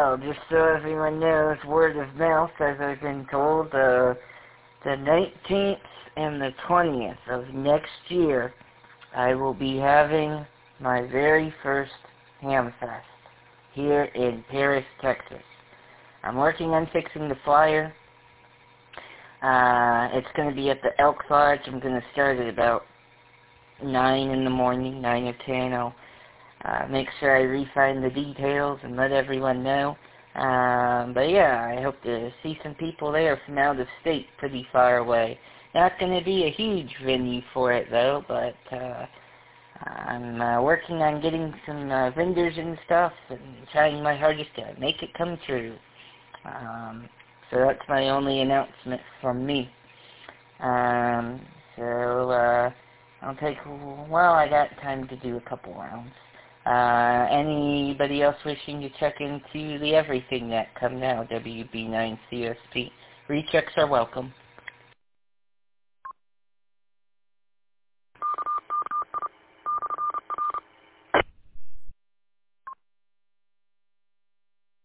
well, just so everyone knows, word of mouth, as I've been told, the 19th and the 20th of next year, I will be having my very first Hamfest here in Paris, Texas. I'm working on fixing the flyer. It's going to be at the Elk Lodge. I'm going to start at about 9 in the morning, 9 or 10. I'll make sure I refine the details and let everyone know. But yeah, I hope to see some people there from out of state, pretty far away. Not going to be a huge venue for it though, but I'm working on getting some vendors and stuff and trying my hardest to make it come true. So that's my only announcement from me. I'll take, well, I got time to do a couple rounds. Anybody else wishing to check into the Everything Net, come now, WB9CSP. Rechecks are welcome.